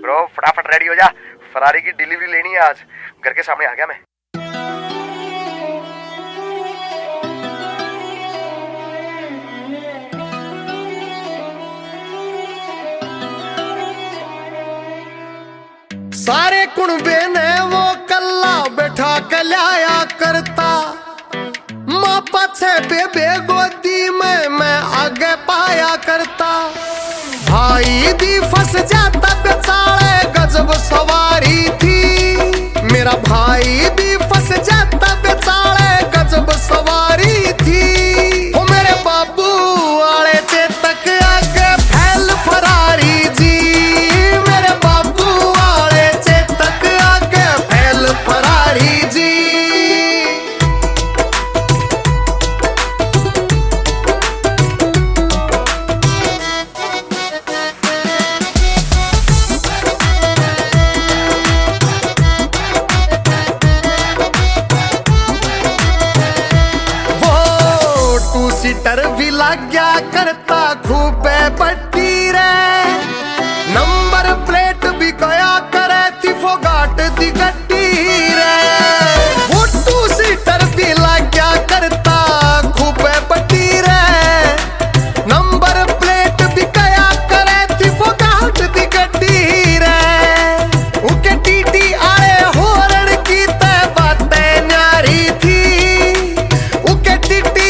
Bro फटाफट ready हो जा, फरारी की डिलीवरी लेनी है आज। घर के सामने आ गया मैं। सारे कुणबे ने वो कल्ला बैठा के लाया करता, माँ पाछे बेबे गोदी में मैं आगे पाया करता। भाई दी फंस जाता बेचारे गजब सवारी थी, मेरा भाई दी फंस जाता बेचारे गजब सवारी थी। ओ मेरे बाबू वाले चेतक आगे फैल फरारी जी, मेरे बाबू वाले चेतक आगे फैल फरारी जी। सीटर भी लग गया करता खूबे पट्टी रे, नंबर प्लेट भी गया करे थी फोगाट दी गट्टी रे। वो टू सीटर भी लग गया करता खूबे पट्टी रे, नंबर प्लेट भी गया करे थी फोगाट दी गट्टी रे। उके टीटी आए होरण की ते बातें न्यारी थी, उके टीटी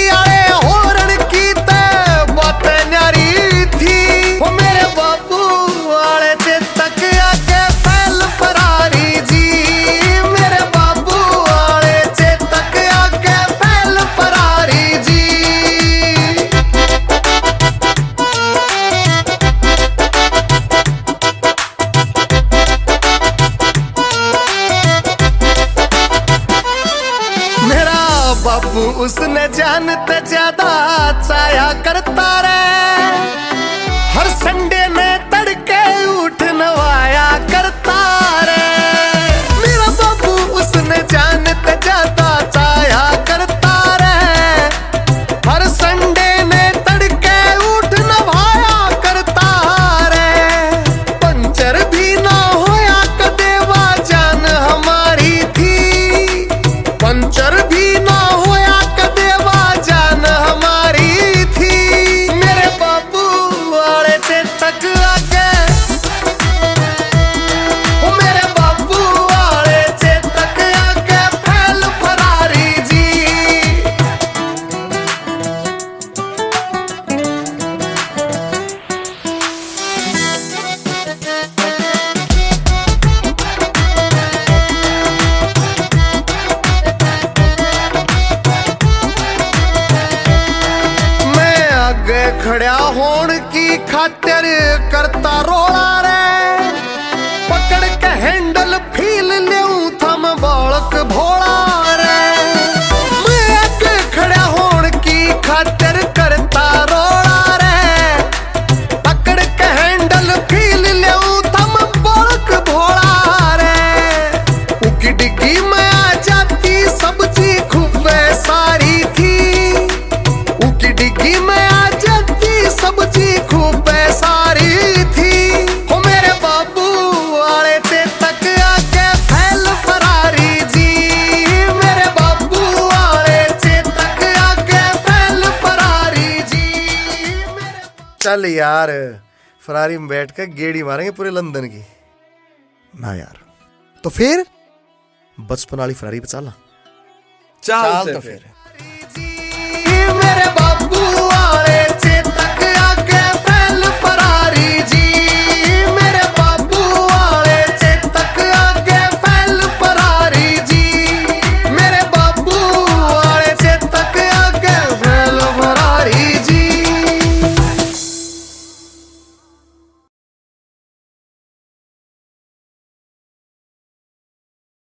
बाबू उसने जानते ज्यादा चाया करता रे, हर संडे में तड़के उठ नवाया करता रे। मेरा बाबू उसने जानते ज्यादा चाया करता रे, हर संडे में तड़के उठ नवाया करता रे। पंचर भी ना होया कदेवा जान हमारी थी, पंचर भी ना खड़ा होण की खातिर करता रोला रे, पकड़ के हैंडल फील लेऊं थम बालक भोला रे। मैं आगे खड़ा होण की खातिर करता रोला रे, पकड़ के हैंडल फील लेऊं थम बालक भोला रे। उकी डिग्गी में आ जाती सब्जी खूबे सारी थी, उकी डिग्गी में सब्जी खूब सारी थी। हो मेरे बाबू वाले चेतक आगे फैल फरारी जी, मेरे बाबू वाले चेतक आगे फैल फरारी जी। चल यार, फरारी में बैठ कर गेड़ी मारेंगे पूरे लंदन की ना यार। तो फिर बचपन वाली फरारी पे चला चल तो फिर।